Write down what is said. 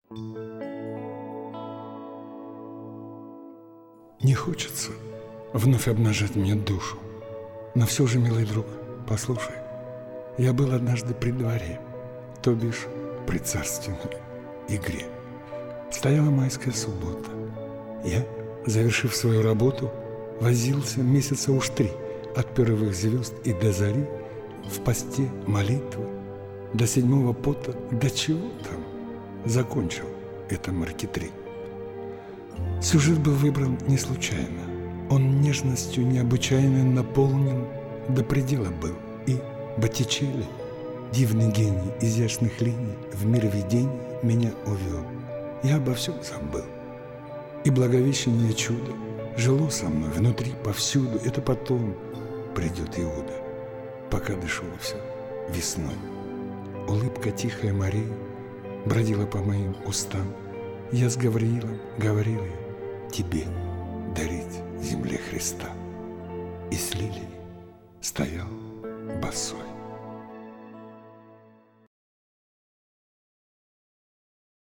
Не хочется вновь обнажать мне душу, но все же, милый друг, послушай, я был однажды при дворе, то бишь при царственной игре. Стояла майская суббота. Я, завершив свою работу, возился месяца уж 3 от первых звезд и до зари в посте молитвы, до 7-го пота, до чего там, закончил это маркетри. Сюжет был выбран не случайно. Он нежностью необычайно наполнен до предела был. И Боттичелли, дивный гений изящных линий, в мир видений меня увел. Я обо всем забыл. И благовещение чудо жило со мной внутри повсюду. Это потом придет Иуда, пока дышу все весной. Улыбка тихая Марии бродила по моим устам. Я с Гавриилом говорил ей: тебе дарить земле Христа. И с лилией стоял босой.